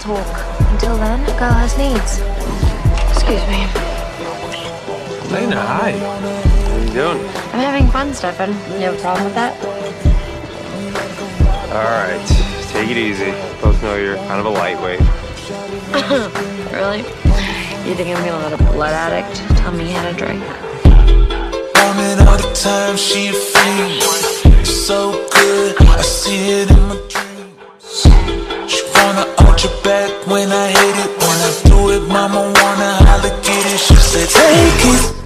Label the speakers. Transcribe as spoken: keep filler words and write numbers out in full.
Speaker 1: talk. Until then, a girl has needs. Excuse me.
Speaker 2: Lena, hi. How you doing?
Speaker 1: I'm having fun, Stefan. You have a problem with that?
Speaker 2: Alright, take it easy. Both know you're kind of a lightweight.
Speaker 1: Really? You think I'm gonna let a blood addict tell me how to drink?
Speaker 3: Woman all the time, she a fiend. So good, I see it in my dreams. She wanna arch her back when I hit it. When I do it, mama wanna holler, get it. She said, take it.